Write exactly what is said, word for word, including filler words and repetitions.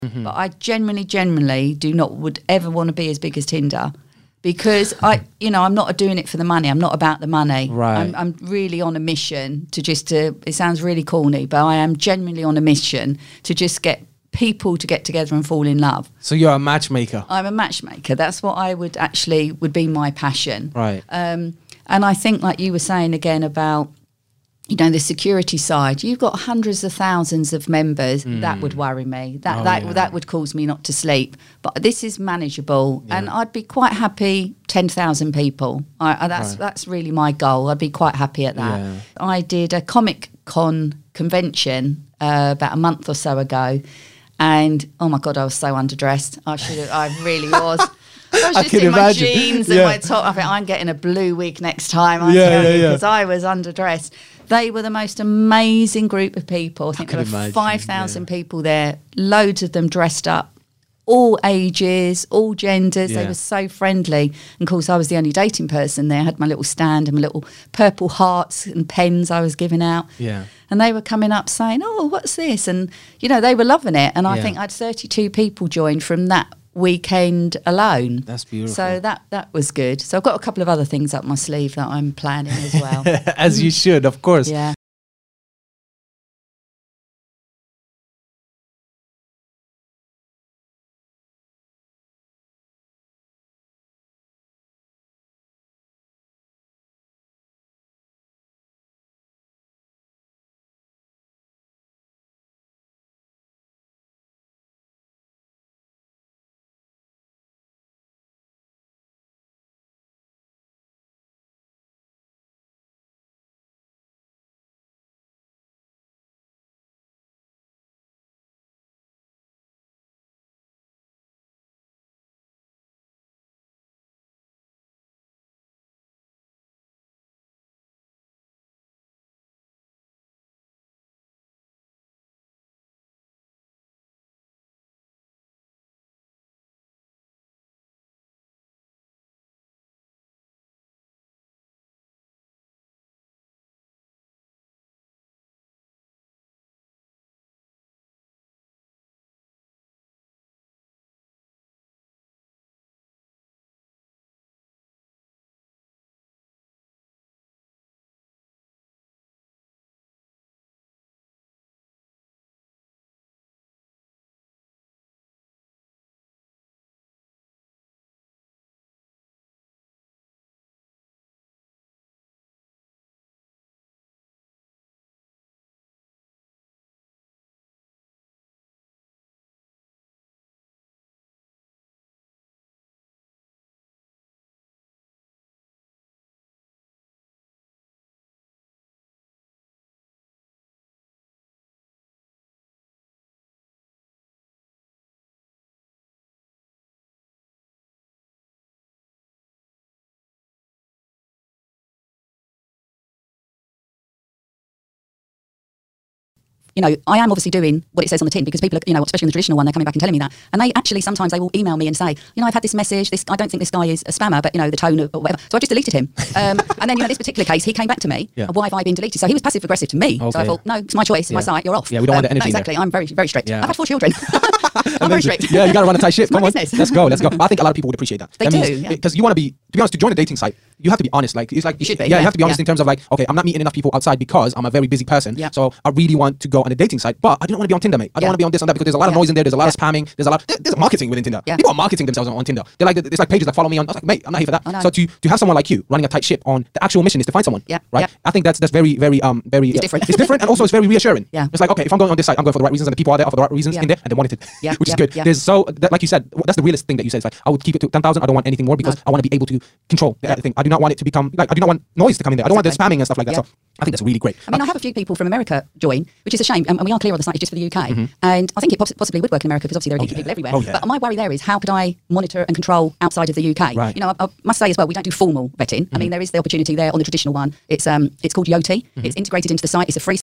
Mm-hmm. But I genuinely, genuinely do not would ever want to be as big as Tinder. Because I, you know, I'm not doing it for the money. I'm not about the money. Right. I'm, I'm really on a mission to just to. It sounds really corny, but I am genuinely on a mission to just get people to get together and fall in love. So you're a matchmaker. I'm a matchmaker. That's what I would actually would be my passion. Right. Um, and I think, like you were saying again about, you know, the security side, you've got hundreds of thousands of members. Mm. That would worry me. That oh, that yeah. that would cause me not to sleep. But this is manageable, yeah. and I'd be quite happy. Ten thousand people. I, I, that's right. that's really my goal. I'd be quite happy at that. Yeah. I did a Comic Con convention uh, about a month or so ago, and oh my god, I was so underdressed. I should have. I really was. I was I just in imagine. my jeans yeah. and my top. I think I'm getting a blue wig next time. I'm yeah, yeah, because yeah. I was underdressed. They were the most amazing group of people. I think I there were imagine, five thousand yeah. people there. Loads of them dressed up, all ages, all genders. Yeah. They were so friendly. And of course, I was the only dating person there. I had my little stand and my little purple hearts and pens I was giving out. Yeah. And they were coming up saying, "Oh, what's this?" And you know, they were loving it. And I yeah. think I had thirty-two people join from that weekend alone. That's beautiful. So that that was good. So I've got a couple of other things up my sleeve that I'm planning as well. As you should, of course. Yeah. You know, I am obviously doing what it says on the tin because people are, you know, especially in the traditional one, they're coming back and telling me that. And they actually, sometimes they will email me and say, you know, I've had this message, this, I don't think this guy is a spammer, but, you know, the tone or whatever. So I just deleted him. Um, and then, you know, this particular case, he came back to me, yeah. why have I been deleted? So he was passive aggressive to me. Okay. So I thought, no, it's my choice, it's yeah. my site, you're off. Yeah, we don't um, want the energy no, Exactly, there. I'm very, very strict. Yeah. I've had four children. I'm very strict. Yeah, you got to run a tight ship. It's my Come on, business. let's go, let's go. I think a lot of people would appreciate that. They that do, means, yeah. Because you want to be, to be honest, to join a dating site, you have to be honest. Like, it's like, you should be, yeah, yeah, you have to be honest yeah. in terms of like, okay, I'm not meeting enough people outside because I'm a very busy person. Yeah. So I really want to go on a dating site, but I don't want to be on Tinder, mate. I don't Yeah. want to be on this and that because there's a lot of Yeah. noise in there. There's a lot Yeah. of spamming. There's a lot. There, there's marketing within Tinder. Yeah. People are marketing themselves on, on Tinder. They're like, there's like pages that follow me on. I was like, mate, I'm not here for that. I know. So to to have someone like you running a tight ship on the actual mission is to find someone. Yeah. Right. Yeah. I think that's that's very very um very It's different. It's different and also it's very reassuring. Yeah. It's like, okay, if I'm going on this site, I'm going for the right reasons and the people are there for the right reasons Yeah. in there and they want it, Yeah. which is Yeah. good. Yeah. There's so that, like you said, that's the realest thing that you said. It's like I would keep it to ten thousand. I don't want anything more because No. I want to be able to control the Yeah. thing. I do not want it to become like I do not want noise to come in there. I don't want the Exactly. spamming and stuff like that. Yeah. So I think that's really great. I mean, I have a few people from America join, which is a shame, and, and we are clear on the site, it's just for the U K. Mm-hmm. And I think it poss- possibly would work in America because obviously there are Oh, geeky yeah. people everywhere. Oh, yeah. But my worry there is how could I monitor and control outside of the U K? Right. You know, I, I must say as well, we don't do formal vetting. Mm-hmm. I mean, there is the opportunity there on the traditional one. It's um, it's called Yoti. Mm-hmm. It's integrated into the site. It's a free